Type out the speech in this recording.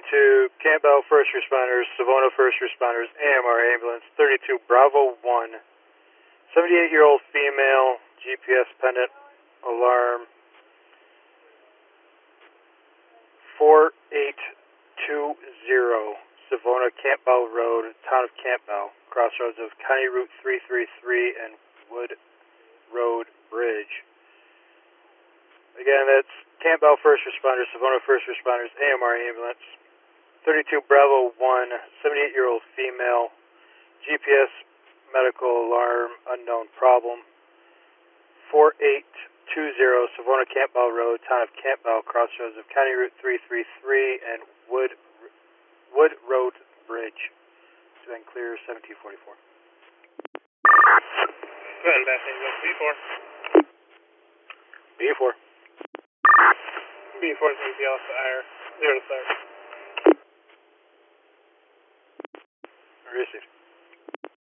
to Campbell First Responders, Savona First Responders, AMR Ambulance, 32 Bravo 1. 78-year-old female, GPS pendant, alarm 4820, Savona Campbell Road, town of Campbell, crossroads of County Route 333 and Wood Road Bridge. Again, that's Campbell First Responders, Savona First Responders, AMR Ambulance, 32 Bravo 1, 78-year-old female, GPS medical alarm, unknown problem, 4820 Savona Campbell Road, town of Campbell, crossroads of County Route 333 and Wood Road Bridge. It's been clear, 1744. Go ahead, last name is B4. B4. B4 is going to be off the IR, 0 to start. Received.